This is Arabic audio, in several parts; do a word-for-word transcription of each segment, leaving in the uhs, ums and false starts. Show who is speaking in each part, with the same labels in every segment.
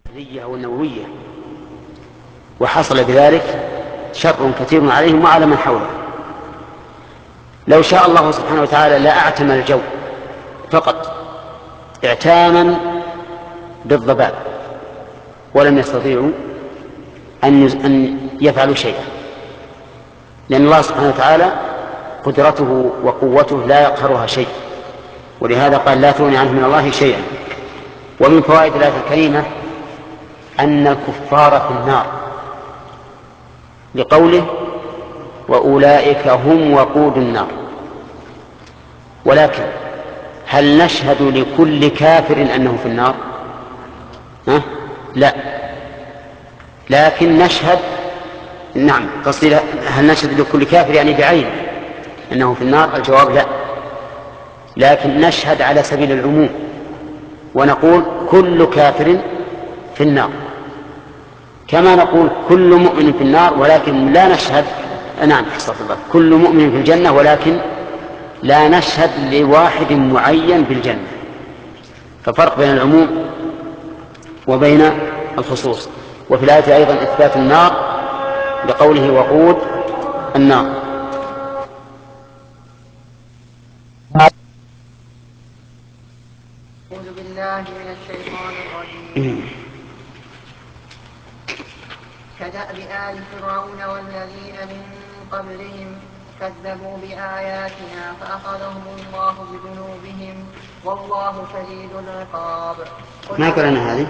Speaker 1: أو النووية، وحصل بذلك شر كثير عليهم وعلى من حوله. لو شاء الله سبحانه وتعالى لا أعتم الجو فقط اعتاما بالضباب، ولم يستطيعوا أن يفعلوا شيئا، لأن الله سبحانه وتعالى قدرته وقوته لا يقهرها شيء، ولهذا قال لا تغني عنه من الله شيئا. ومن فوائد الآية الكريمة أن الكفار في النار، لقوله وأولئك هم وقود النار. ولكن هل نشهد لكل كافر أنه في النار؟ ها؟ لا، لكن نشهد، نعم قصدي هل نشهد لكل كافر يعني بعينه أنه في النار؟ الجواب لا، لكن نشهد على سبيل العموم ونقول كل كافر في النار، كما نقول كل مؤمن في النار، ولكن لا نشهد، نعم استغفر الله، كل مؤمن في الجنة، ولكن لا نشهد لواحد معين بالجنة. ففرق بين العموم وبين الخصوص. وفي الآية أيضا إثبات النار لقوله وقود النار.
Speaker 2: أعوذ بالله من الشيطان الرجيم. كدأب آل فرعون والذين من قبلهم كذبوا بآياتنا فأخذهم الله بذنوبهم والله شديد العقاب.
Speaker 1: ما قرأنا هذه؟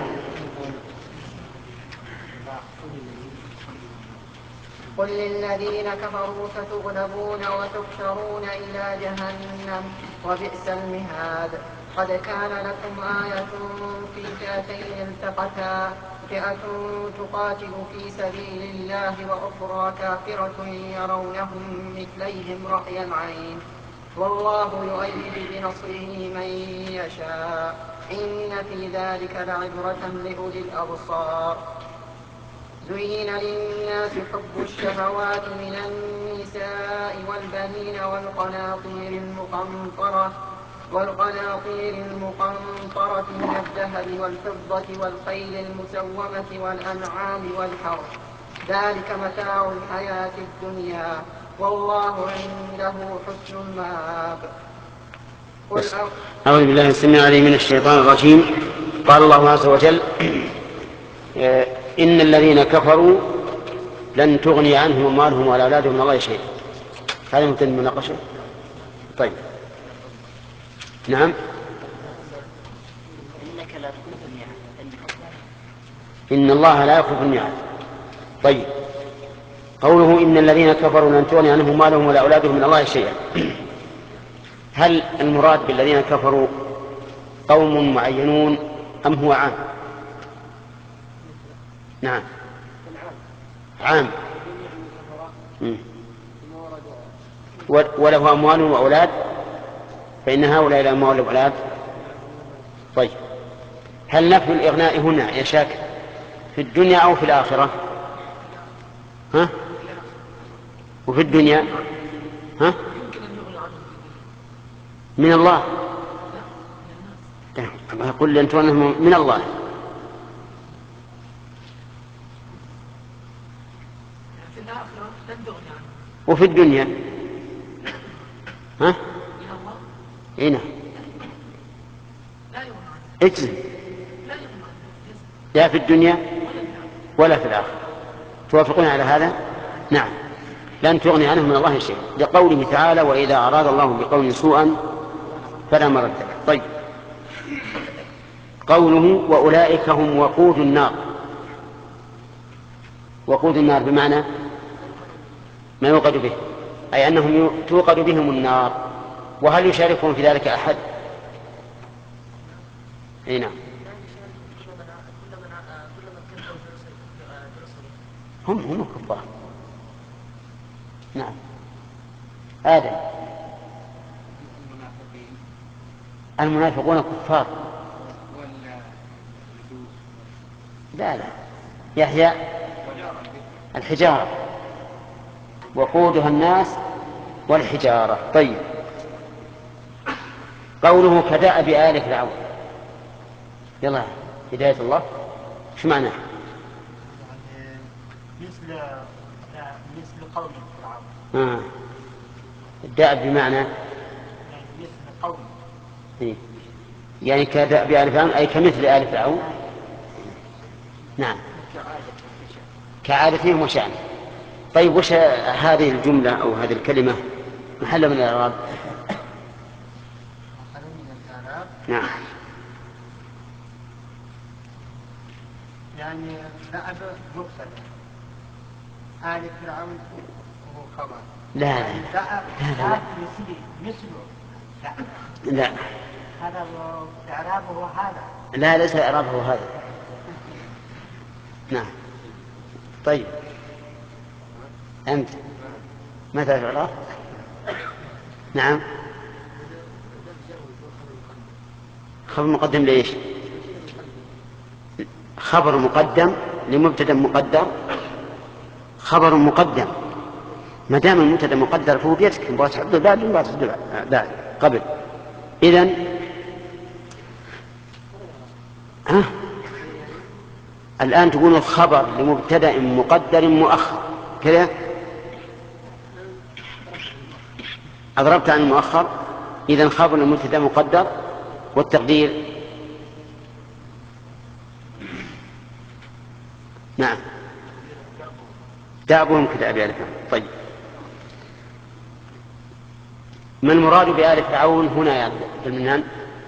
Speaker 2: قل للذين كفروا ستغلبون وتحشرون إلى جهنم وبئس المهاد. قد كان لكم آية في فئتين التقتا، فئة تقاتل في سبيل الله وأخرى كافرة يرونهم مثليهم رأي العين والله يؤيد بنصره من يشاء إن في ذلك لعبرة لأولي الأبصار. زين للناس حب الشهوات من النساء والبنين والقناطير المقنطرة والقناطير المقنطرة من الذهب والفضة والخيل المسومة والأنعام والحرث، ذلك متاع الحياة الدنيا والله عنده حسن المآب.
Speaker 1: أعوذ بالله السميع العليم من الشيطان الرجيم. قال الله عز وجل إن الذين كفروا لن تغني عنهم أموالهم ولا أولادهم من الله شيئا. هذا ممكن المناقشة؟ طيب نعم. إن الله لا يخلف الميعاد. طيب قوله إن الذين كفروا لن تغني عنهم أموالهم ولا أولادهم من الله شيئا، هل المراد بالذين كفروا قوم معينون أم هو عام؟ نعم عام. وله أموال وأولاد فإن هؤلاء الأموال والأولاد. طيب هل نفي الإغناء هنا يا شاكر في الدنيا أو في الآخرة؟ ها؟ وفي الدنيا ها؟ من الله. يقول لن تغنهم من الله. وفي الدنيا ها؟ هنا اجزم لا في الدنيا ولا في الآخرة. توافقون على هذا؟ نعم. لن تغني عنهم من الله شيء، لقوله تعالى وإذا أراد الله بقوم سوءا فلا مرد له. طيب قوله وأولئك هم وقود النار، وقود النار بمعنى ما يوقد به، أي أنهم توقد بهم النار. وهل يشاركهم في ذلك أحد؟ أي نعم. هم هم كفار. نعم. آدم المنافقون كفار. لا لا يحيى الحجارة وقودها الناس والحجارة. طيب قوله كدأب آل فرعون، يلا هداية الله. شو معناه؟
Speaker 3: يعني مثل مثل قوم فرعون.
Speaker 1: آه. الدأب بمعنى
Speaker 3: يعني مثل قوم.
Speaker 1: إيه؟ يعني كدأب آل فرعون أي كمثل آل فرعون. نعم كعادتهم وشأن. طيب وش هذه الجملة أو هذه الكلمة محل من الإعراب؟
Speaker 3: محل من الإعراب.
Speaker 1: نعم.
Speaker 3: يعني دأب مبتدأ آل فرعون هو خبر.
Speaker 1: لا لا
Speaker 3: يعني دأب
Speaker 1: لا
Speaker 3: مثل مثله.
Speaker 1: لا
Speaker 3: هذا إعرابه هذا.
Speaker 1: لا ليس إعرابه هذا. نعم. طيب أنت ما تعرف إعراب؟ نعم. خبر مقدم ليش؟ خبر مقدم لمبتدا مقدر. خبر مقدم ما دام المبتدا مقدر فهو بيدك مبغى تحط بعد مبغى تحط بعد قبل. إذن ها الآن تقول الخبر لمبتدا مقدر مؤخر كذا. أضربت عن المؤخر. إذن خبر لمبتدا مقدر والتقدير نعم دأبهم كدأب آل فرعون. طيب ما المراد بآل فرعون هنا يا عبد المنان؟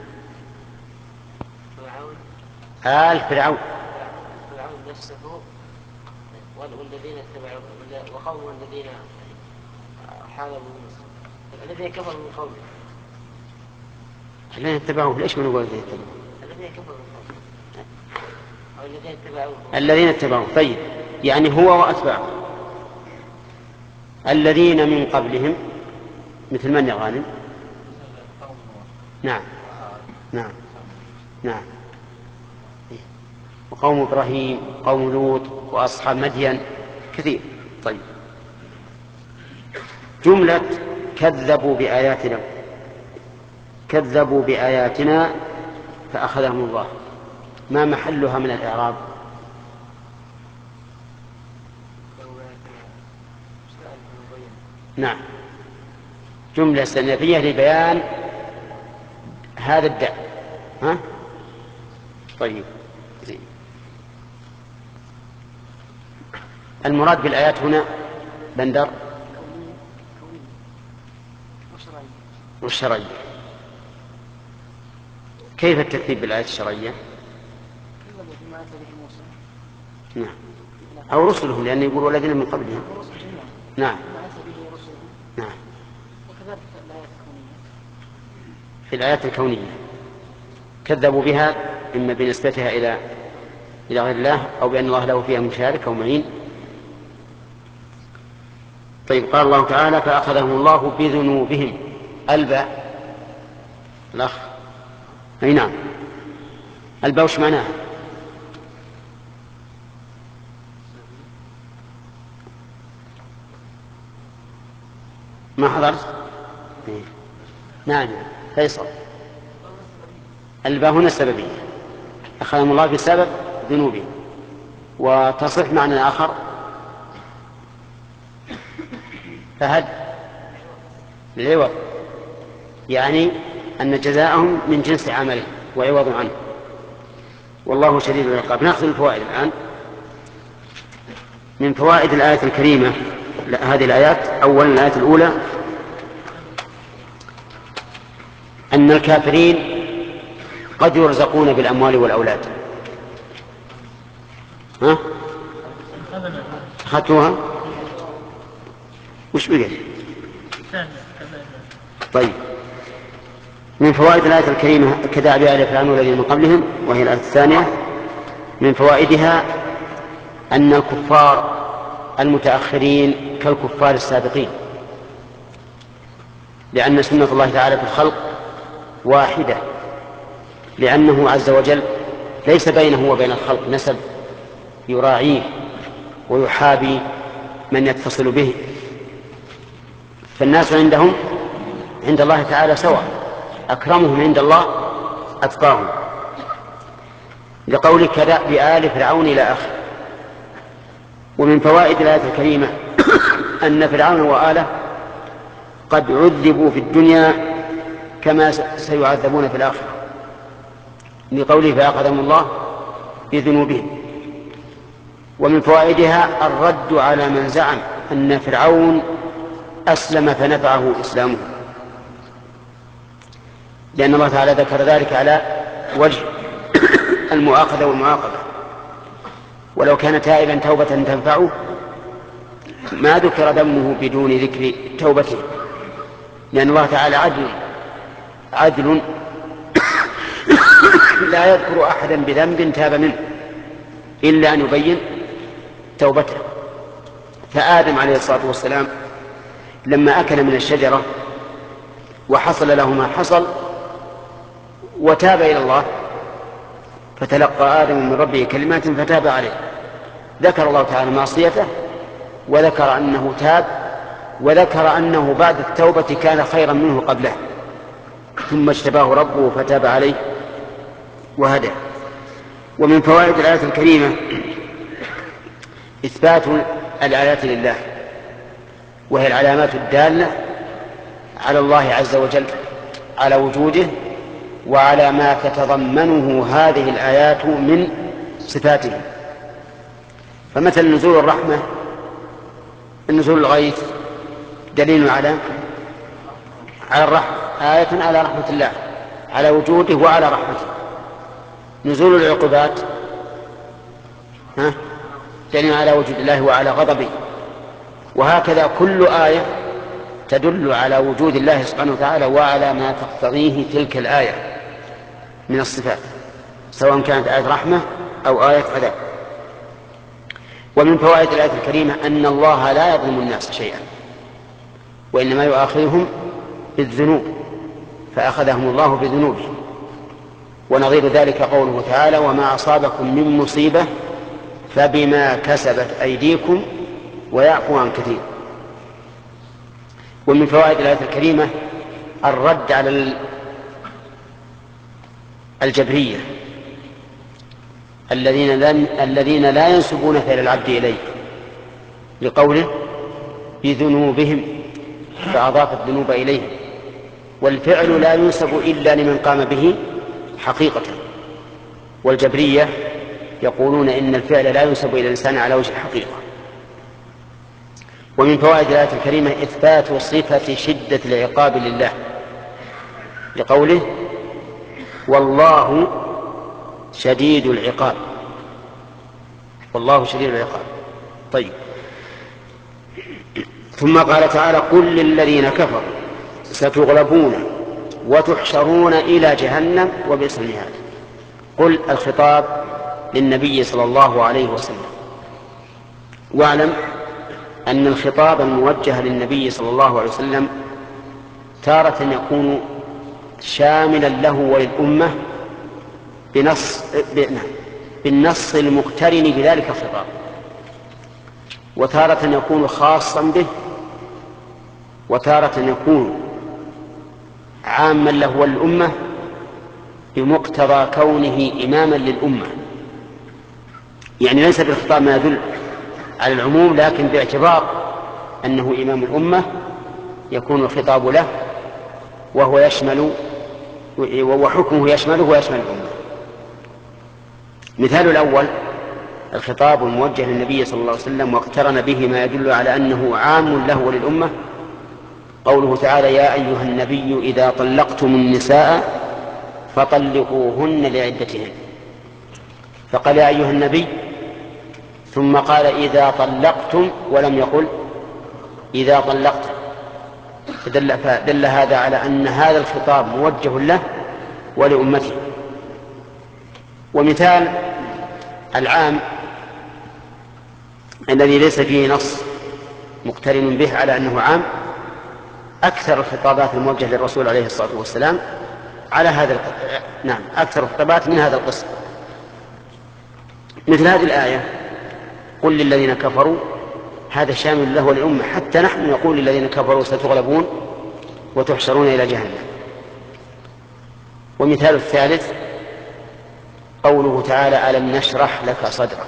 Speaker 1: آل فرعون
Speaker 4: فرعون نفسه والذين اتبعوه وقوم الذين حاربوا موسى الذين كفروا من قومه.
Speaker 1: الذين اتبعوه ليش ما نقول الذين اتبعوه؟
Speaker 4: الذين كفروا من قومه أو الذين اتبعوه.
Speaker 1: الذين اتبعوه. طيب يعني هو وأتباعه. الذين من قبلهم مثل من يا غانم؟ نعم نعم نعم. وقوم إبراهيم قوم لوط وأصحاب مدين كثير. طيب جملة كذبوا بآياتنا كذبوا بآياتنا فأخذهم الله ما محلها من الإعراب؟ نعم جملة استئنافية لبيان هذا الداء. ها؟ طيب زين. المراد بالآيات هنا بندر والشرعية. كيف الترتيب بالآيات الشرعية؟ نعم أو رسلهم لأن يقول والذين من قبلهم. نعم نعم في الآيات الكونية كذبوا بها إما بنسبتها إلى إلى غير الله أو بأن الله له فيها مشارك أو معين. طيب قال الله تعالى فأخذهم الله بذنوبهم. الباء الأخ أي نعم الباء وش معناها؟ ما حضرت؟ نعم فيصل. الباء هنا السببية أخذهم الله بسبب ذنوبهم. وتصح معنى آخر فهد العوض يعني أن جزاءهم من جنس عمله وعوض عنه والله شديد العقاب. نأخذ الفوائد الآن. من فوائد الآية الكريمة هذه الآيات أولا الآية الأولى أن الكافرين قد يرزقون بالأموال والأولاد. ها؟ أخذتوها؟ وش بقى؟ طيب من فوائد الآية الكريمة كدأب آل فرعون والذين من قبلهم وهي الآية الثانية من فوائدها أن الكفار المتأخرين كالكفار السابقين لأن سنة الله تعالى في الخلق واحدة لأنه عز وجل ليس بينه وبين الخلق نسب يراعيه ويحابي من يتصل به. فالناس عندهم عند الله تعالى سواء أكرمهم عند الله أتقاهم. لقول كدأب آل فرعون إلى آخره. ومن فوائد الآية الكريمة أن فرعون وآله قد عذبوا في الدنيا كما سيعذبون في الآخرة، لقوله فأخذهم الله بذنوبهم. ومن فوائدها الرد على من زعم أن فرعون أسلم فنفعه إسلامه، لأن الله تعالى ذكر ذلك على وجه المؤاخذة والمعاقبة، ولو كان تائبا توبة تنفعه ما ذكر ذمه بدون ذكر توبته، لأن الله تعالى عدل عدل لا يذكر أحدا بذنب تاب منه إلا أن يبين توبته. فآدم عليه الصلاة والسلام لما أكل من الشجرة وحصل له ما حصل وتاب إلى الله فتلقى آدم من ربه كلمات فتاب عليه، ذكر الله تعالى معصيته وذكر أنه تاب وذكر أنه بعد التوبة كان خيرا منه قبله، ثم اجتباه ربه فتاب عليه وهدى. ومن فوائد الآية الكريمة إثبات الآيات لله، وهي العلامات الدالة على الله عز وجل على وجوده وعلى ما تتضمنه هذه الآيات من صفاته. فمثل نزول الرحمة، نزول الغيث دليل على على الرحمة، آية على رحمة الله على وجوده وعلى رحمته. نزول العقوبات ها دليل على وجود الله وعلى غضبه. وهكذا كل آية تدل على وجود الله سبحانه وتعالى وعلى ما تقتضيه تلك الآية من الصفات، سواء كانت آية رحمة أو آية عذاب. ومن فوائد الآية الكريمة أن الله لا يظلم الناس شيئا، وإنما يؤاخذهم بالذنوب فأخذهم الله بذنوبهم. ونظير ذلك قوله تعالى وما أصابكم من مصيبة فبما كسبت أيديكم ويعفو عن كثير. ومن فوائد الآية الكريمة الرد على الجبرية الذين الذين لا ينسبون فعل العبد إليه، لقوله بذنوبهم فأضاف الذنوب إليه، والفعل لا ينسب إلا لمن قام به حقيقة. والجبرية يقولون إن الفعل لا ينسب إلى الإنسان على وجه الحقيقة. ومن فوائد الآية الكريمة إثبات صفة شدة العقاب لله، لقوله والله شديد العقاب، والله شديد العقاب. طيب، ثم قال تعالى قل للذين كفروا ستغلبون وتحشرون إلى جهنم وبئس المهاد. قل الخطاب للنبي صلى الله عليه وسلم. واعلم أن الخطاب الموجه للنبي صلى الله عليه وسلم تارة يكون شاملا له وللأمة بنص بالنص المقترن بذلك الخطاب، وتارة يكون خاصا به، وتارة يكون عاما له وللأمة بمقتضى كونه إماما للأمة. يعني ليس بالخطاب ما يدل على العموم، لكن باعتبار أنه إمام الأمة يكون الخطاب له، وهو يشمل وحكمه يشمله ويشمل الأمة. مثال الأول الخطاب الموجه للنبي صلى الله عليه وسلم واقترن به ما يدل على أنه عام له وللأمة، قوله تعالى يا أيها النبي إذا طلقتم النساء فطلقوهن لعدتهن، فقال يا أيها النبي ثم قال إذا طلقتم ولم يقل إذا طلقتم، فدل, فدل هذا على أن هذا الخطاب موجه له ولأمته. ومثال العام الذي ليس فيه نص مقترن به على أنه عام أكثر الخطابات الموجهة للرسول عليه الصلاة والسلام على هذا الق... نعم أكثر الخطابات من هذا القسم. مثل هذه الآية قل للذين كفروا، هذا شامل له والأمة، حتى نحن نقول للذين كفروا ستغلبون وتحشرون إلى جهنم. ومثال الثالث قوله تعالى ألم نشرح لك صدرك،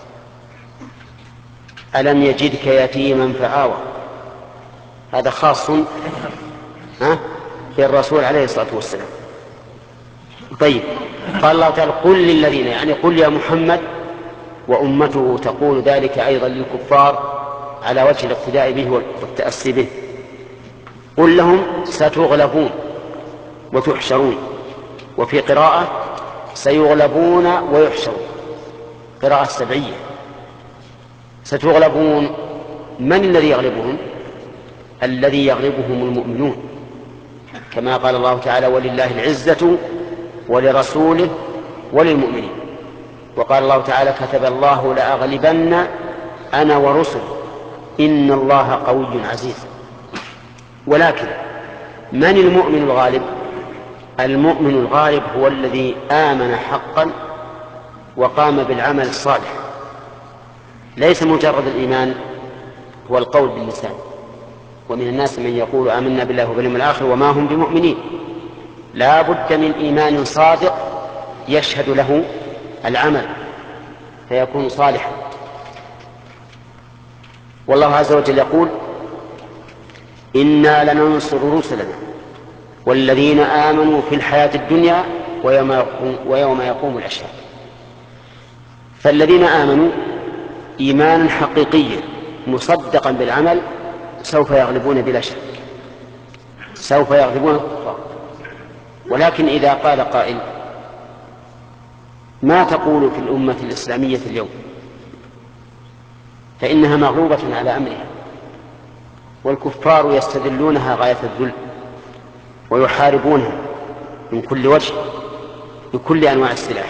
Speaker 1: ألم يجدك يتيما فآوى، هذا خاص بالرسول عليه الصلاة والسلام. طيب، قال الله تعالى قل للذين، يعني قل يا محمد، وأمته تقول ذلك أيضا للكفار على وجه الاقتداء به والتأسي به، قل لهم ستغلبون وتحشرون، وفي قراءة سيغلبون ويحشرون، قراءة سبعية. ستغلبون، من الذي يغلبهم؟ الذي يغلبهم المؤمنون، كما قال الله تعالى ولله العزة ولرسوله وللمؤمنين. وقال الله تعالى كتب الله لأغلبن أنا ورسل إن الله قوي عزيز. ولكن من المؤمن الغالب؟ المؤمن الغالب هو الذي آمن حقا وقام بالعمل الصالح، ليس مجرد الإيمان هو القول باللسان. ومن الناس من يقول آمنا بالله وباليوم الآخر وما هم بمؤمنين. لا بد من إيمان صادق يشهد له العمل فيكون صالحا. والله عز وجل يقول إنا لننصر رسلنا والذين آمنوا في الحياة الدنيا ويوم يقوم, ويوم يقوم الأشهاد. فالذين آمنوا إيمانا حقيقيا مصدقا بالعمل سوف يغلبون بلا شك، سوف يغلبون الكفار. ولكن إذا قال قائل ما تقول في الأمة الإسلامية اليوم؟ فإنها مغلوبة على أمرها، والكفار يستذلونها غاية الذل ويحاربونها من كل وجه بكل أنواع السلاح.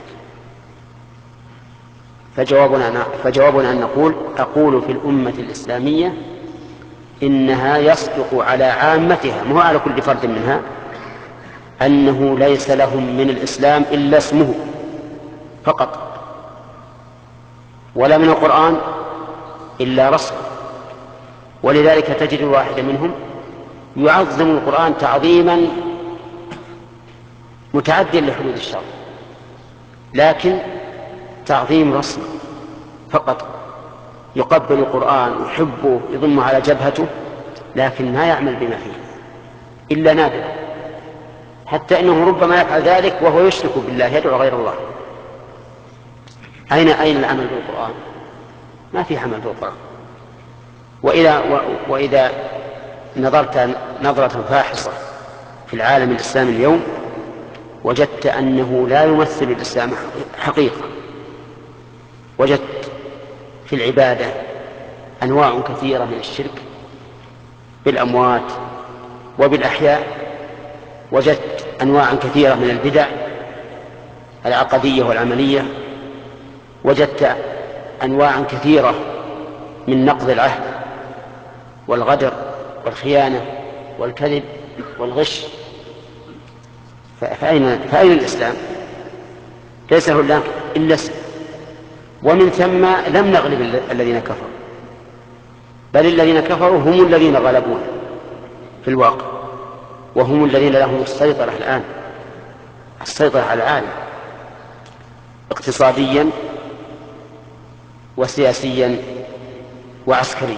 Speaker 1: فجوابنا, فجوابنا أن نقول أقول في الأمة الإسلامية إنها يصدق على عامتها، مو على كل فرد منها، أنه ليس لهم من الإسلام إلا اسمه فقط، ولا من القرآن إلا رسم. ولذلك تجد الواحد منهم يعظم القرآن تعظيما متعديا لحدود الشرع، لكن تعظيم رسمي فقط، يقبل القرآن يحبه يضمه على جبهته، لكن ما يعمل بما فيه إلا نادرا، حتى إنه ربما يفعل ذلك وهو يشرك بالله يدعو غير الله. أين أين العمل بالقرآن؟ ما في عمل بالقرآن. وإذا, وإذا نظرت نظرة فاحصة في العالم الإسلامي اليوم وجدت أنه لا يمثل الإسلام حقيقة. وجدت في العبادة أنواع كثيرة من الشرك بالأموات وبالأحياء، وجدت أنواع كثيرة من البدع العقدية والعملية، وجدت أنواع كثيرة من نقض العهد والغدر والخيانة والكذب والغش. فأين, فأين الإسلام؟ ليس هناك إلا اسم. ومن ثم لم نغلب الذين كفروا، بل الذين كفروا هم الذين غلبونا في الواقع، وهم الذين لهم السيطرة الآن، السيطرة على العالم اقتصاديا وسياسيا وعسكريا.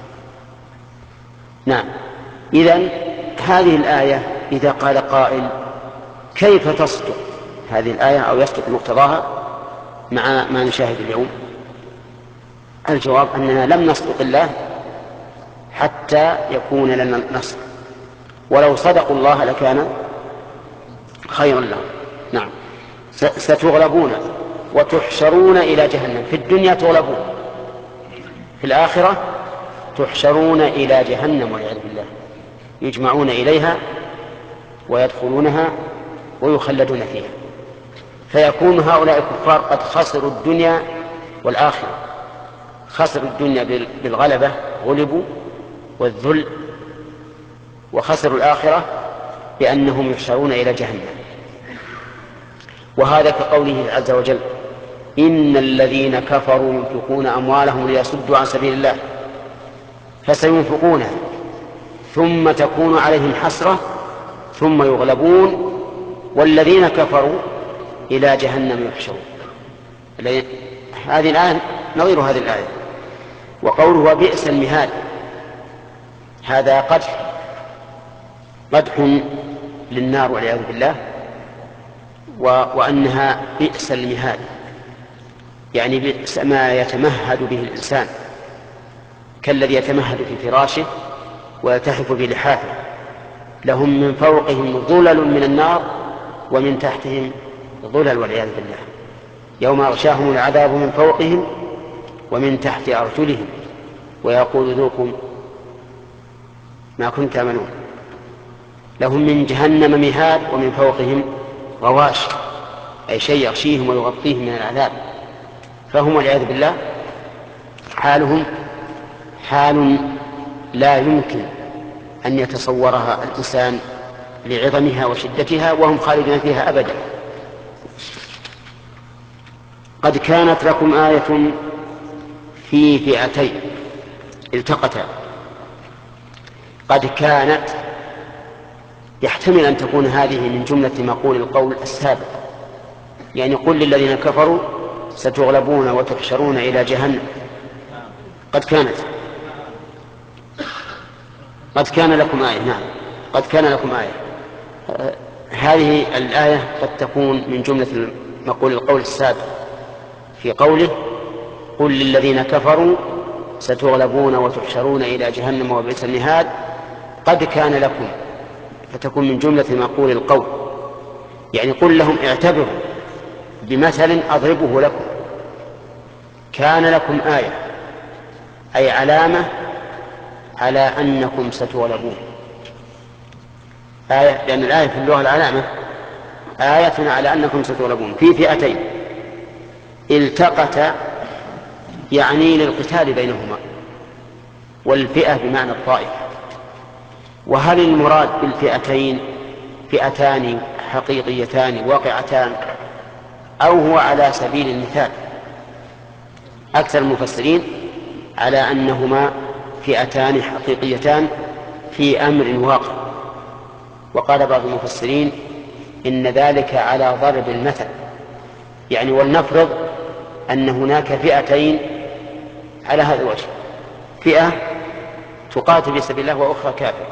Speaker 1: نعم. إذن هذه الآية إذا قال قائل كيف تصدق هذه الآية أو يصدق مقتضاها مع ما نشاهد اليوم؟ الجواب أننا لم نصدق الله حتى يكون لنا النصر، ولو صدقوا الله لكان خيرا لهم. نعم. ستغلبون وتحشرون إلى جهنم. في الدنيا تغلبون، في الآخرة تحشرون إلى جهنم والعياذ بالله، يجمعون إليها ويدخلونها ويخلدون فيها، فيكون هؤلاء الكفار قد خسروا الدنيا والآخرة. خسروا الدنيا بالغلبة غلبوا والذل، وخسروا الآخرة بأنهم يحشرون إلى جهنم. وهذا كقوله عز وجل إن الذين كفروا ينفقون أموالهم ليصدوا عن سبيل الله فسينفقونها ثم تكون عليهم حسرة ثم يغلبون والذين كفروا إلى جهنم يحشرون. هذه الآية نظير هذه الآية. وقوله وبئس المهاد، هذا قدح قدح للنار والعياذ بالله، وأنها بئس المهاد، يعني بئس ما يتمهد به الإنسان، كالذي يتمهد في فراشه ويلتحف بلحافه. لهم من فوقهم ظلل من النار ومن تحتهم ظلل والعياذ بالله، يوم يغشاهم العذاب من فوقهم ومن تحت أرجلهم ويقول ذوقوا ما كنتم تعملون. لهم من جهنم مهاد ومن فوقهم غواش، أي شيء يغشيهم ويغطيهم من العذاب. فهم والعياذ بالله حالهم حال لا يمكن أن يتصورها الإنسان لعظمها وشدتها، وهم خالدون فيها أبدا. قد كانت لكم آية في فئتين التقتا. قد كانت يحتمل أن تكون هذه من جملة مقول القول السابق، يعني قل للذين كفروا ستغلبون وتحشرون إلى جهنم. قد كانت قد كان لكم آية، نعم قد كان لكم آية. هذه الآية قد تكون من جملة مقول القول السابق في قوله قل للذين كفروا ستغلبون وتحشرون إلى جهنم وبئس المهاد. قد كان لكم، فتكون من جملة مقول القول، يعني قل لهم اعتبروا بمثل أضربه لكم. كان لكم آية أي علامة على أنكم ستغلبون. آية، لأن الآية في اللغة العلامة، آية على أنكم ستغلبون في فئتين التقتا، يعني للقتال بينهما، والفئة بمعنى الطائفة. وهل المراد بالفئتين فئتان حقيقيتان واقعتان أو هو على سبيل المثال؟ أكثر المفسرين على أنهما فئتان حقيقيتان في أمر واقع. وقال بعض المفسرين إن ذلك على ضرب المثل، يعني ولنفرض أن هناك فئتين على هذا الوجه، فئة تقاتل في سبيل الله وأخرى كافرة.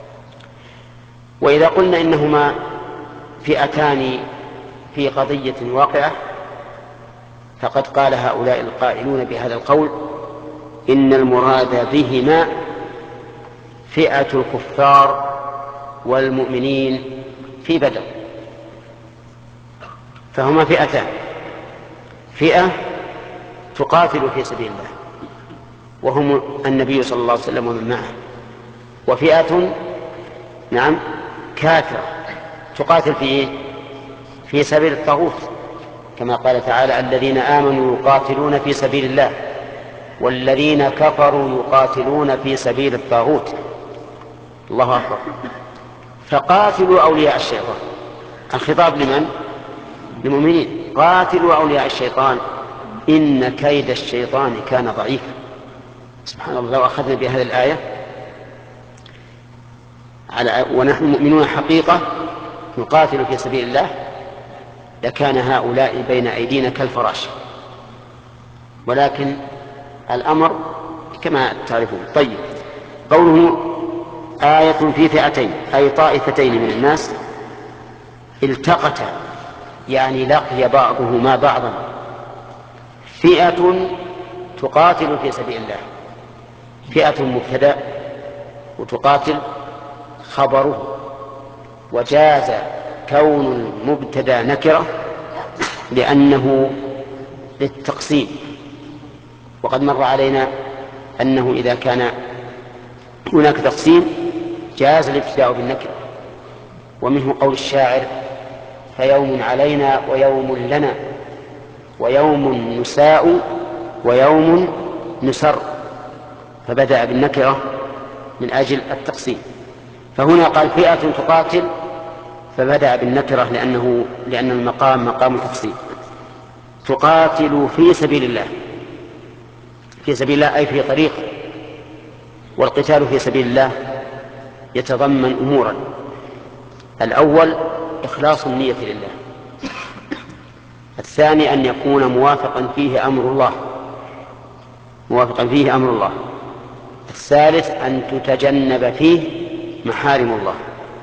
Speaker 1: وإذا قلنا إنهما فئتان في قضية واقعة، فقد قال هؤلاء القائلون بهذا القول إن المراد بهما فئة الكفار والمؤمنين في بدر. فهما فئتان، فئة تقاتل في سبيل الله وهم النبي صلى الله عليه وسلم ومن معه، وفئة نعم كافرة تقاتل في في سبيل الطاغوت، كما قال تعالى الذين آمنوا يقاتلون في سبيل الله والذين كفروا يقاتلون في سبيل الطاغوت. الله أكبر. فقاتلوا أولياء الشيطان، الخطاب لمن؟ للمؤمنين. قاتلوا أولياء الشيطان إن كيد الشيطان كان ضعيفا. سبحان الله، لو أخذنا بهذه الآية على ونحن مؤمنون حقيقة نقاتل في سبيل الله لكان هؤلاء بين أيدينا كالفراش، ولكن الأمر كما تعرفون. طيب، قوله آية في فئتين أي طائفتين من الناس التقتا، يعني لقي بعضهما بعضا. فئة تقاتل في سبيل الله، فئة مبتدأ وتقاتل خبره، وجاز كون المبتدأ نكرة لأنه للتقسيم. وقد مر علينا أنه إذا كان هناك تقسيم جاز الابتداء بالنكرة. ومنه قول الشاعر فيوم علينا ويوم لنا ويوم نساء ويوم نسر، فبدأ بالنكرة من أجل التقسيم. فهنا قال فئة تقاتل فبدأ بالنكرة لأنه لأن المقام مقام تقسيم. تقاتل في سبيل الله، في سبيل الله أي في طريق. والقتال في سبيل الله يتضمن أمورا: الأول إخلاص النية لله، الثاني أن يكون موافقا فيه أمر الله موافقا فيه أمر الله الثالث أن تتجنب فيه محارم الله.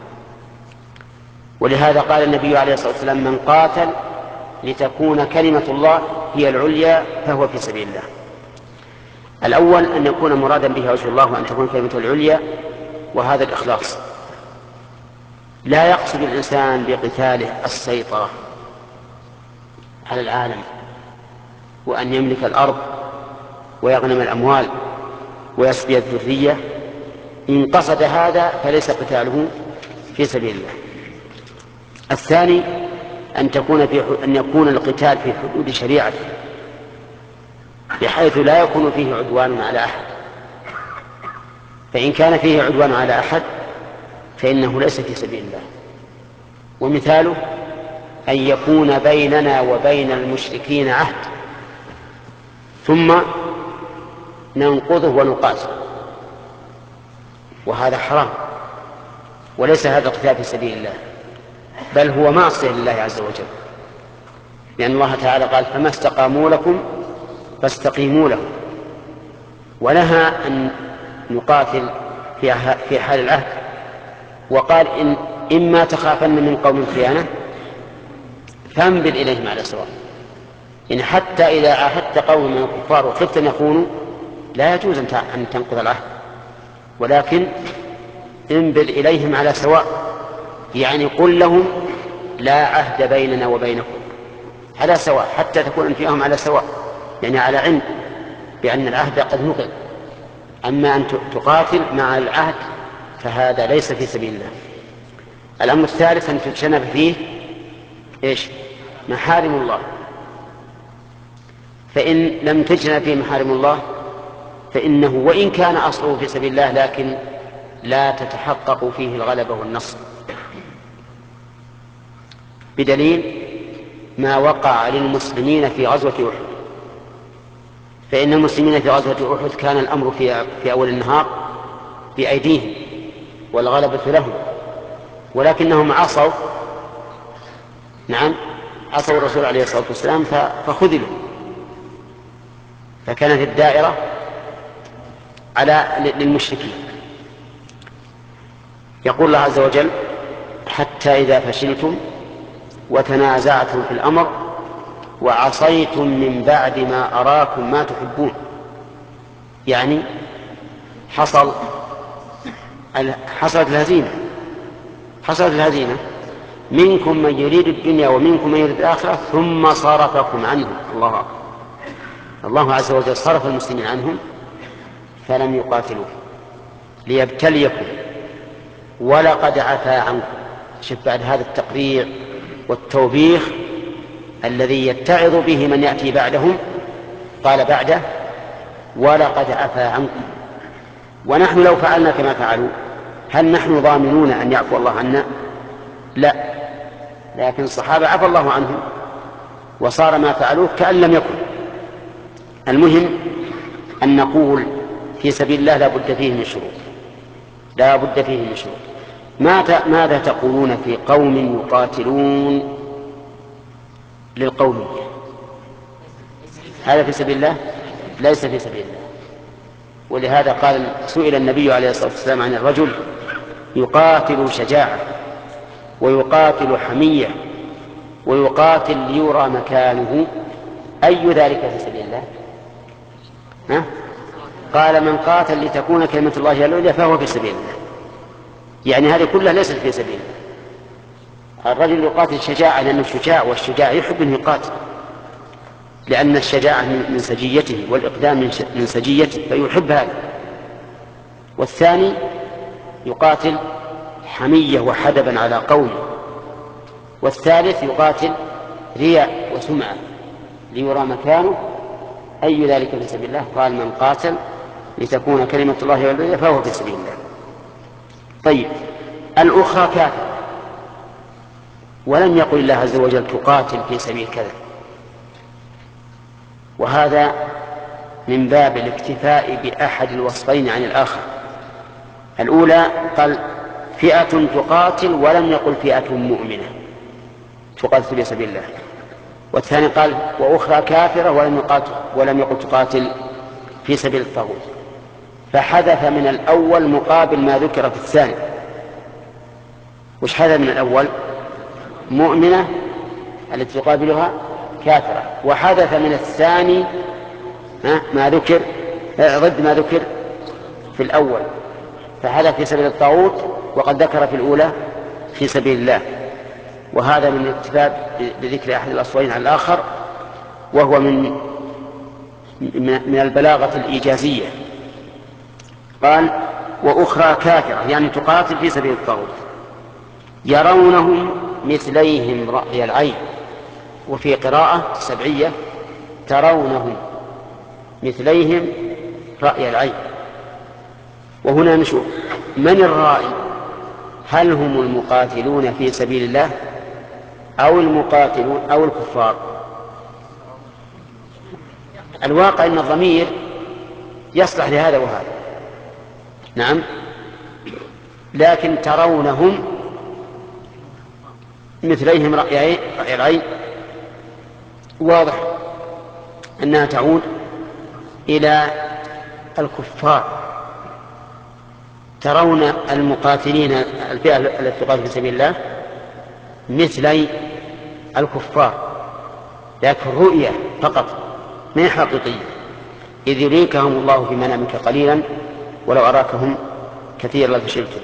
Speaker 1: ولهذا قال النبي عليه الصلاة والسلام: من قاتل لتكون كلمة الله هي العليا فهو في سبيل الله. الأول أن يكون مرادا به وجه الله وأن تكون كلمة العليا، وهذا الإخلاص. لا يقصد الإنسان بقتاله السيطرة على العالم وأن يملك الأرض ويغنم الأموال ويسبي الذرية. إن قصد هذا فليس قتاله في سبيل الله. الثاني أن تكون في أن يكون القتال في حدود شريعته بحيث لا يكون فيه عدوان على أحد، فإن كان فيه عدوان على أحد فإنه ليس في سبيل الله. ومثاله أن يكون بيننا وبين المشركين عهد ثم ننقضه ونقاتل، وهذا حرام، وليس هذا قتال في سبيل الله، بل هو معصية لله عز وجل، لأن الله تعالى قال: فما استقاموا لكم فاستقيموا لهم. ونهى أن نقاتل في حال العهد، وقال: إن إما تخافن من قوم خيانة فانبذ إليهم على سواء. إن حتى إذا عاهدت قوم من الكفار وخفت أن يخونوا لا يجوز أن تنقض العهد، ولكن انبذ إليهم على سواء، يعني قل لهم: لا عهد بيننا وبينكم، على سواء، حتى تكون أنفسهم على سواء، يعني على علم بأن العهد قد نقض. أما أن تقاتل مع العهد فهذا ليس في سبيل الله. الأمر الثالث أن تجتنب فيه إيش؟ محارم الله. فإن لم تجتنب فيه محارم الله فإنه وإن كان أصله في سبيل الله لكن لا تتحقق فيه الغلبة والنصر، بدليل ما وقع للمسلمين في غزوة أحد. فإن المسلمين في غزوة أحد كان الأمر في, في أول النهار بأيديهم والغلبة لهم، ولكنهم عصوا نعم عصوا الرسول عليه الصلاة والسلام فخذلوا، فكانت الدائرة على للمشركين. يقول الله عز وجل: حتى إذا فشلتم وتنازعتم في الأمر وعصيتم من بعد ما أراكم ما تحبون. يعني حصل حصلت الهزيمة حصلت الهزيمة منكم من يريد الدنيا ومنكم من يريد الآخرة ثم صرفكم عنهم. الله أكبر. الله عز وجل صرف المسلمين عنهم فلم يقاتلوا ليبتليكم ولقد عفا عنكم. شوف بعد هذا التقرير والتوبيخ الذي يتعظ به من يأتي بعدهم قال بعده: ولقد عفا عنكم. ونحن لو فعلنا كما فعلوا هل نحن ضامنون أن يعفو الله عنا؟ لا، لكن الصحابة عفى الله عنهم وصار ما فعلوه كأن لم يكن. المهم أن نقول في سبيل الله لا بد فيه من شروط، لا بد فيه من شروط. ماذا تقولون في قوم يقاتلون للقومية؟ هذا في سبيل الله؟ ليس في سبيل الله. ولهذا قال سئل النبي عليه الصلاة والسلام عن الرجل يقاتل شجاعة ويقاتل حمية ويقاتل ليرى مكانه، أي ذلك في سبيل الله؟ ها؟ قال: من قاتل لتكون كلمة الله هي العليا فهو في سبيل الله. يعني هذه كلها ليست في سبيل الله. الرجل يقاتل شجاعة لأنه شجاع، والشجاع يحب أن يقاتل لأن الشجاعة من سجيته والإقدام من سجيته فيحب هذا. والثاني يقاتل حمية وحدبا على قومه. والثالث يقاتل رياء وسمعة ليرى مكانه، أي ذلك في سبيل الله؟ قال: من قاتل لتكون كلمة الله هي العليا فهو في سبيل الله. طيب، الأخرى كافر، ولم يقل الله عز وجل تقاتل في سبيل كذا، وهذا من باب الاكتفاء بأحد الوصفين عن الآخر. الأولى قال فئة تقاتل ولم يقل فئة مؤمنة تقاتل في سبيل الله، والثاني قال وأخرى كافرة ولم يقاتل ولم يقل تقاتل في سبيل الطاغوت، فحذف من الأول مقابل ما ذكر في الثاني. وش حذف من الأول؟ مؤمنة التي تقابلها كافرة، وحذف من الثاني ما ذكر ضد ما ذكر في الأول، فحذف في سبيل الطاغوت وقد ذكر في الأولى في سبيل الله. وهذا من الاكتفاء بذكر أحد الأصلين على الآخر، وهو من من البلاغة الإيجازية. قال وأخرى كافرة يعني تقاتل في سبيل الطاغوت يرونهم مثليهم رأي العين، وفي قراءة سبعية ترونهم مثليهم رأي العين. وهنا نشوف من الرائي، هل هم المقاتلون في سبيل الله أو المقاتلون أو الكفار؟ الواقع أن الضمير يصلح لهذا وهذا، نعم، لكن ترونهم مثليهم رأي العين واضح أنها تعود إلى الكفار. ترون المقاتلين الفئة التي تقاتل في سبيل الله مثلي الكفار، لكن رؤية فقط ما حقيقية. إذ يريكهم الله في منامك قليلا ولو أراكهم كثيرا لفشلتم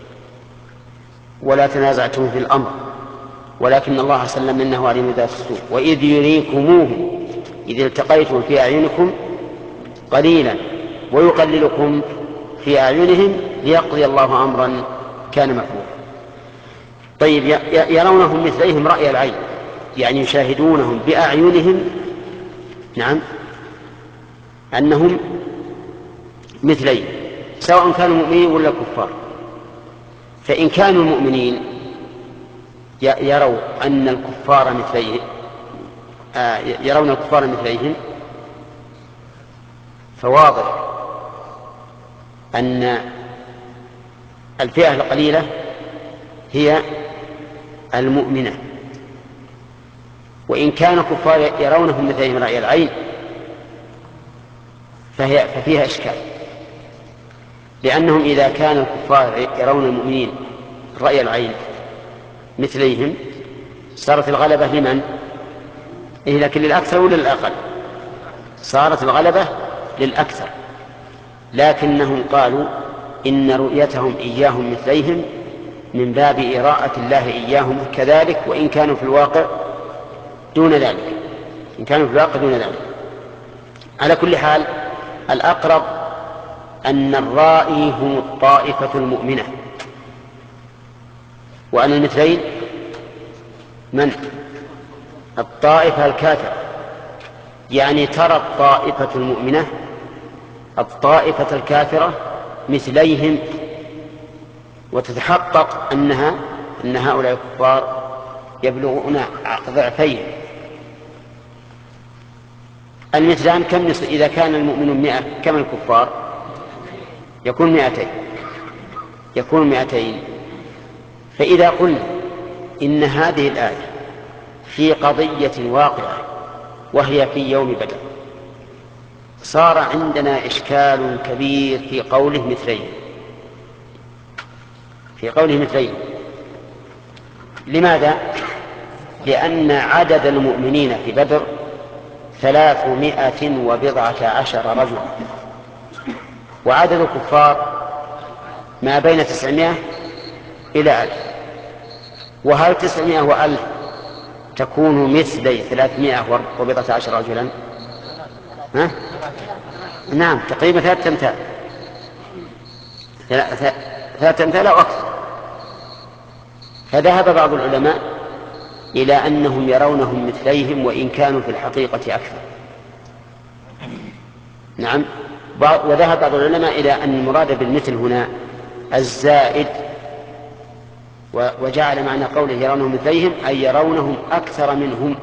Speaker 1: ولا تنازعتم في الأمر ولكن الله سلم إنه عليم ذات الصدور. وإذ يريكموهم إذ التقيتم في أعينكم قليلا ويقللكم في أعينهم ليقضي الله أمرا كان مفعولا. طيب يرونهم مثليهم رأي العين يعني يشاهدونهم بأعينهم، نعم، أنهم مثليهم سواء كانوا مؤمنين ولا كفار. فإن كانوا مؤمنين يروا أن الكفار مثليهم آه يرون الكفار مثليهم، فواضح أن الفئة القليلة هي المؤمنة. وإن كان كفار يرونهم مثلهم رأي العين فهي ففيها إشكال، لأنهم إذا كان الكفار يرون المؤمنين رأي العين مثليهم صارت الغلبة لمن؟ إيه لكن للأكثر ولا للأقل؟ صارت الغلبة للأكثر، لكنهم قالوا إن رؤيتهم إياهم مثليهم من باب إراءة الله إياهم كذلك، وإن كانوا في الواقع دون ذلك إن كانوا في الواقع دون ذلك. على كل حال الأقرب أن الرائي هم الطائفة المؤمنة، وأن المثلين من؟ الطائفة الكافرة. يعني ترى الطائفة المؤمنة الطائفة الكافرة مثليهم وتتحقق أنها أن هؤلاء الكفار يبلغون ضعفين. المثلان كم نصف؟ إذا كان المؤمن مئة كم الكفار؟ يكون مئتين يكون مئتين. فإذا قلنا إن هذه الآية في قضية واقعة وهي في يوم بدر صار عندنا إشكال كبير في قوله مثلين في قوله مثلين لماذا؟ لأن عدد المؤمنين في بدر ثلاثمائة وبضعة عشر رجلا، وعدد الكفار ما بين تسعمائة إلى ألف. وهل تسعمائة وألف تكون مثلي ثلاثمائة وبضعة عشر رجلا؟ ها؟ نعم، تقريبا ثلاثة أمثال ثلاثة أمثال أو أكثر. فذهب بعض العلماء إلى أنهم يرونهم مثليهم وإن كانوا في الحقيقة أكثر. نعم. وذهب بعض العلماء إلى أن المراد بالمثل هنا الزائد، وجعل معنى قوله يرونهم مثليهم أي يرونهم أكثر منهم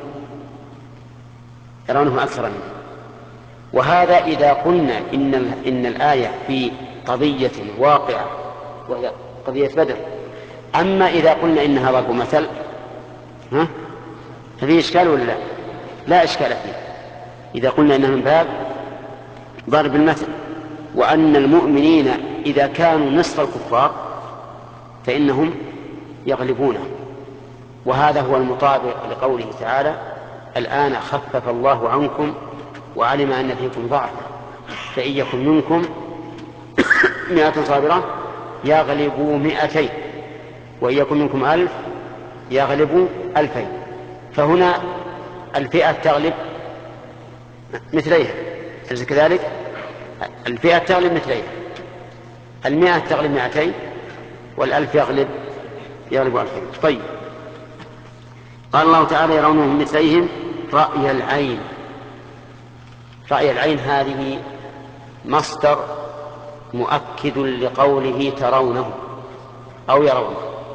Speaker 1: يرونهم أكثر منهم. وهذا إذا قلنا إن, إن الآية في قضية واقعة وهي قضية بدر. أما إذا قلنا إنها ضرب مثل ها ففي إشكال ولا لا؟ لا إشكال فيه إذا قلنا إنه من باب ضرب المثل، وأن المؤمنين إذا كانوا نصف الكفار فإنهم يغلبونه، وهذا هو المطابق لقوله تعالى: الآن خفف الله عنكم وعلم أن فيكم ضعفا فإن يكن منكم مئة صابرة يغلبوا مئتين وإن يكن منكم ألف يغلبوا ألفين. فهنا الفئة تغلب مثليها، أليس كذلك؟ الفئة تغلب مثليها، المئة تغلب مئتين والألف يغلب يغلب ألفين. طيب، قال الله تعالى: يرونهم مثليهم رأي العين. رأي العين هذه مصدر مؤكد لقوله ترونه أو يرونه.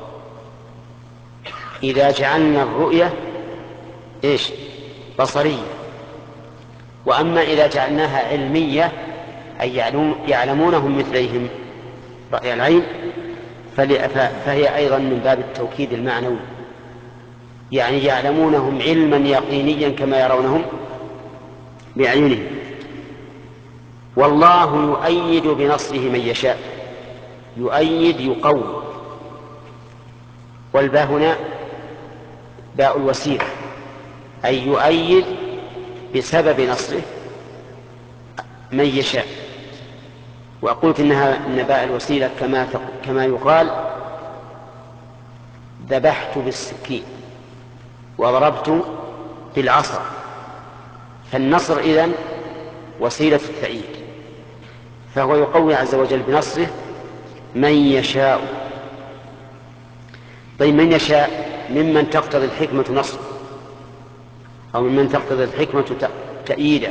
Speaker 1: إذا جعلنا الرؤية إيش؟ بصرية. وأما إذا جعلناها علمية أي يعلمونهم مثليهم رأي العين فهي أيضا من باب التوكيد المعنوي، يعني يعلمونهم علما يقينيا كما يرونهم بأعينهم. والله يؤيد بنصره من يشاء. يؤيد يقوي، والباء هنا باء الوسيلة، أي يؤيد بسبب نصره من يشاء. وقلت إنها إن باء الوسيلة كما كما يقال: ذبحت بالسكين وضربت بالعصا. فالنصر إذن وسيلة التأييد، فهو يقوي عز وجل بنصره من يشاء. طيب، من يشاء ممن تقتضي الحكمة نصره أو ممن تقتضي الحكمة تأييده.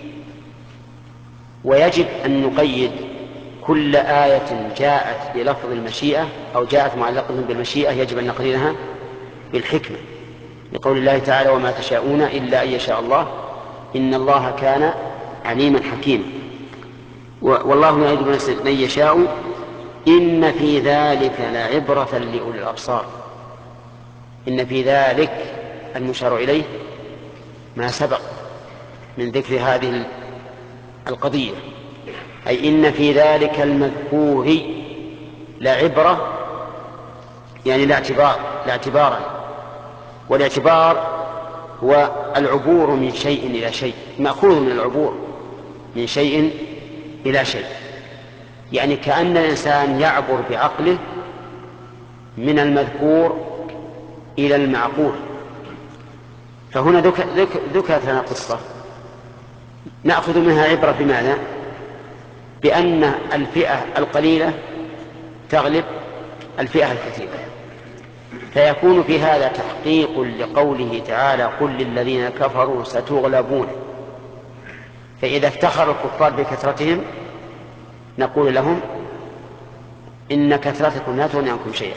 Speaker 1: ويجب أن نقيد كل آية جاءت بلفظ المشيئة أو جاءت معلقة بالمشيئة يجب أن نقرنها بالحكمة، لقول الله تعالى: وما تشاءون إلا أن يشاء الله إن الله كان عليما حكيما. والله يعيد من يشاء إن في ذلك لعبرة لأولي الأبصار. إن في ذلك المشار إليه ما سبق من ذكر هذه القضية، أي إن في ذلك المذكور لعبرة، يعني لاعتبار لاعتبارا. والاعتبار هو العبور من شيء إلى شيء، مأخوذ من العبور من شيء إلى شيء، يعني كأن الإنسان يعبر بعقله من المذكور إلى المعقول. فهنا ذكرت لنا قصة نأخذ منها عبرة بماذا؟ بأن الفئة القليلة تغلب الفئة الكثيرة، فيكون في هذا تحقيق لقوله تعالى: قل للذين كفروا ستغلبون. فإذا افتخر الكفار بكثرتهم نقول لهم: إن كثرتكم لا تغني عنكم شيئا.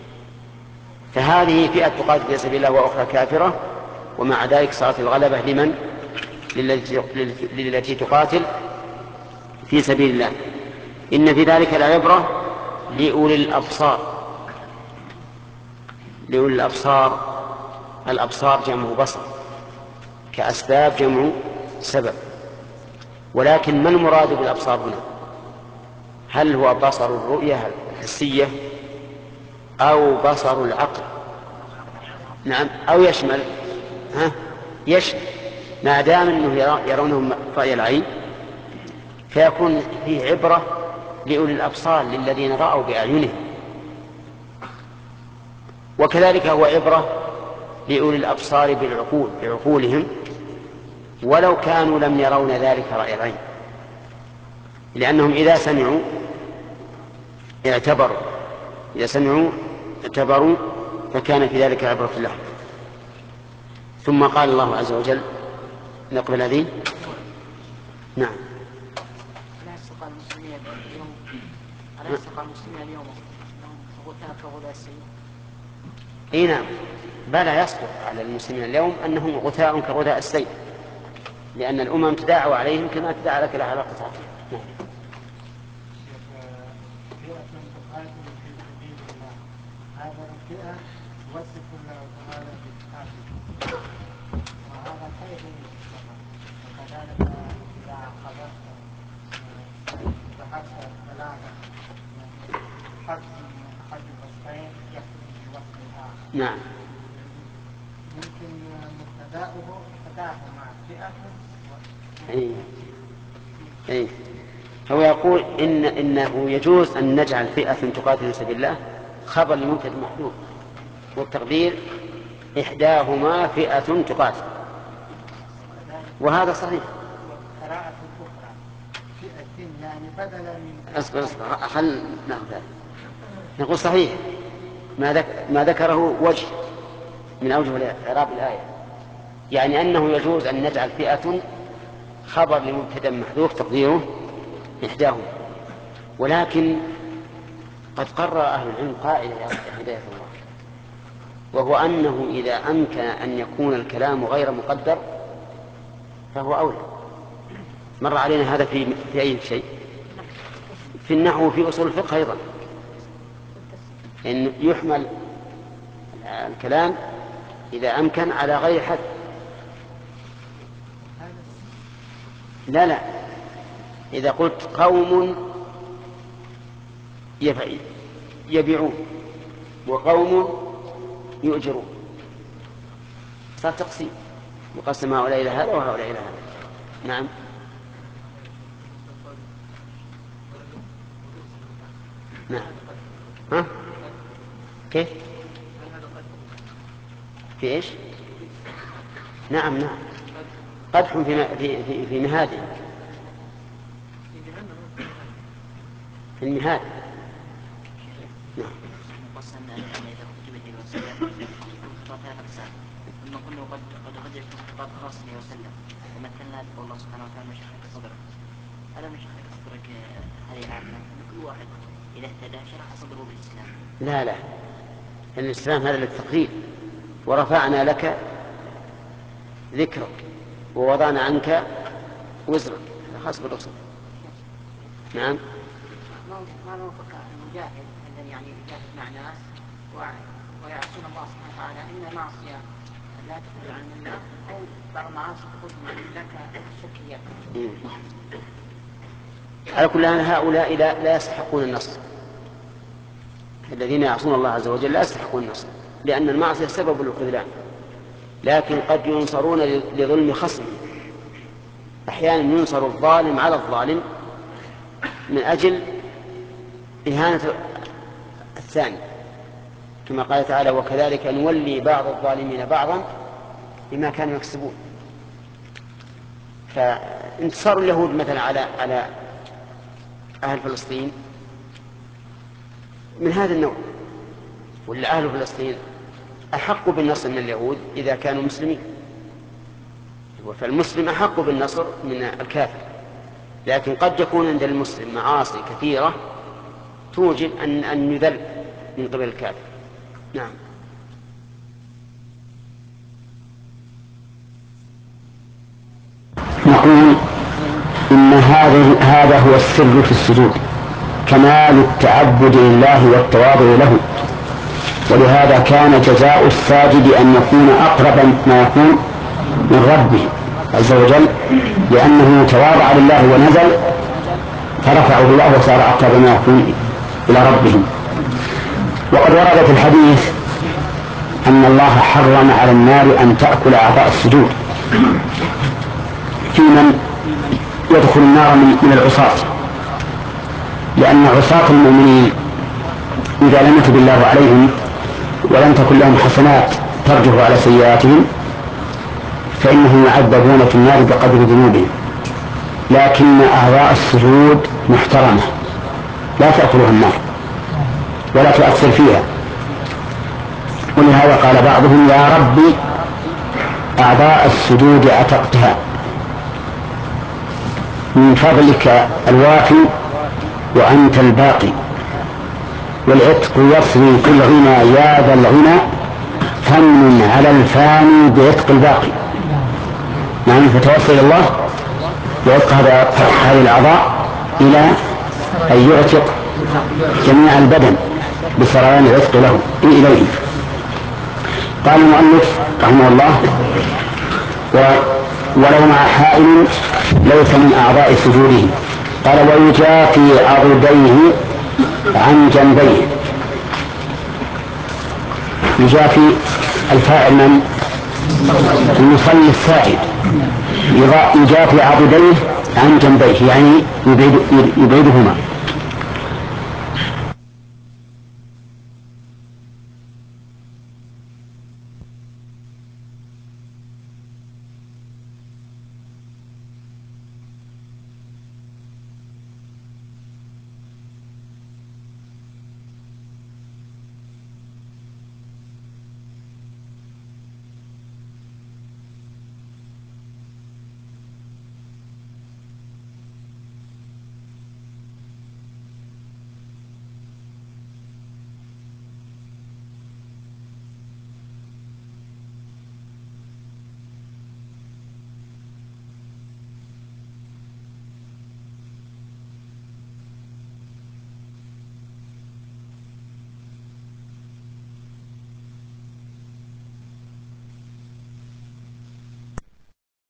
Speaker 1: فهذه فئة تقاتل في سبيل الله وأخرى كافرة، ومع ذلك صارت الغلبة لمن؟ للتي تقاتل في سبيل الله. إن في ذلك العبرة لأولي الأبصار. لأولي الأبصار، الأبصار جمع بصر، كأسباب جمع سبب. ولكن ما المراد بالأبصار هنا؟ هل هو بصر الرؤية الحسية أو بصر العقل؟ نعم، أو يشمل ها؟ يشمل، ما دام أنه يرونهم رأي العين فيكون فيه عبرة لأولي الأبصار للذين رأوا بأعينهم، وكذلك هو عبرة لأولي الأبصار بالعقول بعقولهم ولو كانوا لم يرون ذلك رأي العين، لأنهم إذا سمعوا اعتبروا إذا سمعوا اعتبروا فكان في ذلك عبرة لهم. ثم قال الله عز وجل: نقبل هذه. نعم.
Speaker 3: لا يستطيع المسلمين اليوم لا يستطيع المسلمين اليوم غثاء كغثاء السيل.
Speaker 1: اي نعم، بلى يصدق على المسلمين اليوم أنهم غثاء كغثاء السيل، لأن الأمم تداعوا عليهم كما تداعى لك على قطعة. نعم.
Speaker 3: هذا الفئة وصف الله تعالى بالكافر، وهذا خير
Speaker 1: نعم.
Speaker 5: ممكن مبتدأه تداخل مع فئة.
Speaker 1: أي أي هو يقول إن إنه يجوز أن نجعل فئة تقاتل في سبيل الله خبر لمبتدأ محذوف، والتقدير إحداهما فئة تقاتل، وهذا صحيح.
Speaker 5: قراءة أخرى فئة يعني بدلا من
Speaker 1: أصبر أصبر خل نأخذ هذا. نقول صحيح ما, ذك... ما ذكره وجه من أوجه إعراب الآية، يعني أنه يجوز أن نجعل فئة خبر لمبتدأ محذوف تقديره إحداهما، ولكن قد قرر أهل العلم قاعدة يا هداية الله، وهو أنه إذا أمكن أن يكون الكلام غير مقدر فهو أولى. مر علينا هذا في, في أي شيء، في النحو وفي أصول الفقه أيضا، إن يحمل الكلام إذا أمكن على غير حد. لا لا إذا قلت قوم يبيعون وقوم يؤجرون صار تقسيم، يقسم هؤلاء إلى هذا وهؤلاء إلى هذا. نعم. نعم. ها؟ كيف؟ في إيش؟ نعم نعم قدح في في في, في مهاده، في المهاد. نعم.
Speaker 3: وصلنا إلى إذا كتبت الوصية خطاب ثلاث أقسام، ثم كنا قد قد قد يكون خطاب خاص به وسلم، ومثلنا الله سبحانه وتعالى مشحك صدرك. هذا مشحك صدرك هذه عامة كل واحد إذا اهتدى شرح صدره بالإسلام.
Speaker 1: لا لا الإسلام هذا للتقدير، ورفعنا لك ذكرك ووضعنا عنك وزرك، خاص بالرسول. نعم.
Speaker 3: ما نوفق المجاهد الذي يعني يجاهد مع ناس ويعصون الله سبحانه وتعالى، إن معصية لا تخرج عن الملة أو بعض المعاصي تخرج عن الملة كالشركيات.
Speaker 1: على كل حال هؤلاء لا, لا يستحقون النصر، الذين يعصون الله عز وجل لا يستحقون النصر، لأن المعصية سبب الخذلان، لكن قد ينصرون لظلم خصم. أحيانا ينصر الظالم على الظالم من أجل إهانة الثاني، كما قال تعالى وكذلك نولي بعض الظالمين بعضا بما كانوا يكسبون. فانتصار اليهود مثلا على على أهل فلسطين من هذا النوع، ولا أهل فلسطين أحق بالنصر من اليهود إذا كانوا مسلمين، فالمسلم أحق بالنصر من الكافر، لكن قد يكون عند المسلم معاصي كثيرة توجب أن أن يذل من قبل الكافر. نعم. نقول إن هذا هذا هو السر في السجود، كمال التعبد لله والتواضع له، ولهذا كان جزاء الساجد أن يكون أقرب ما يكون من ربه عز وجل، لأنه تواضع لله ونزل فرفعه الله وصار أقرب ما يكون إلى ربه. وقد ورد في الحديث أن الله حرم على النار أن تأكل أعضاء السجود في من يدخل النار من العصاة، لأن عصاة المؤمنين إذا لم يتب الله عليهم ولم تكن لهم حسنات ترجح على سيئاتهم فإنهم يعذبون في النار بقدر ذنوبهم، لكن أعضاء السجود محترمة لا تأكلها النار ولا تؤثر فيها. ولهذا قال بعضهم يا ربي أعضاء السجود عتقتها من فضلك الوافي وأنت الباقي، والعتق يصري كل غنى يا ذا الغنى فمن على الفاني بعتق الباقي. نعم. فتوصل إلى الله ويبقى هذه الأعضاء إلى أن يعتق جميع البدن بسريان العتق له إليه. قال المؤلف رحمه الله ولو مع حائل ليس من أعضاء سجوده. قال ويجافي عضديه عن جنبيه. يجافي الفاعل من المصلي الساعد، يجافي عضديه عن جنبيه يعني يبعد يبعدهما.